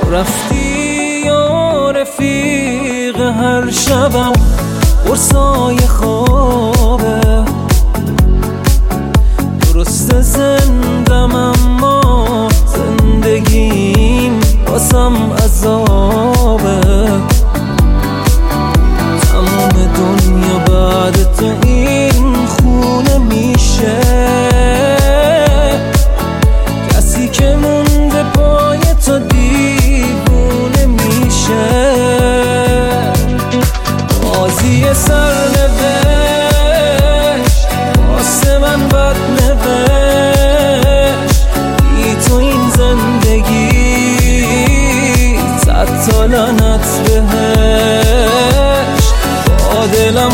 رفتی یا رفیق هر شبم قرصای خوابه. درست زندم اما زندگیم باسم عذابه. تمام دنیا بعد تو این خونه میشه. کسی که مونده پای تو دیوونه میشه. بازی سرنوشت واسه من بد نوشت. بی تو این زندگی صد تا لعنت بهش. با دلم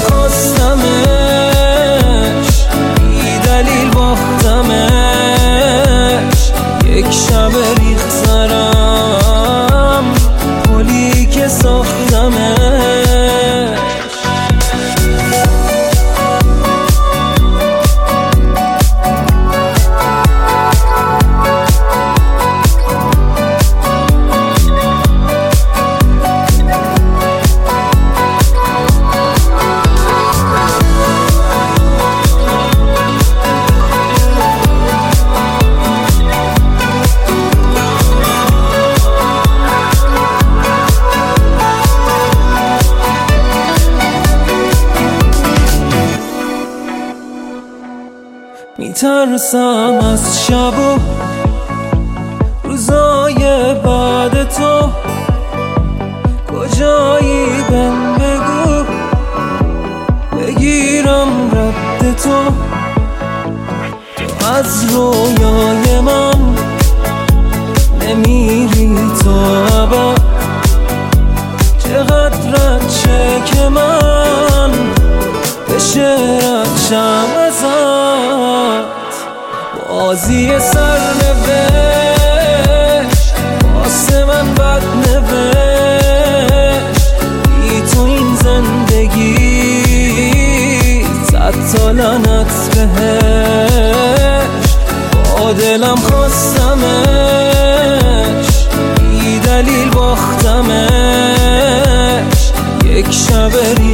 خواستمش بی دلیل باختمش. یک شب ریخت سرم پلی که ساختمش. میترسم از شب و روزای بعد تو. کجایی بهم بگو بگیرم رد تو. تو از رویای من نمیری تو ابد. چقدر شه که من بشه ردشم ازت. بازی سرنوشت واسه من بد نوشت. بی تو این زندگی صد تا لعنت بهش. با دلم خواستمش بی دلیل باختمش. یک شب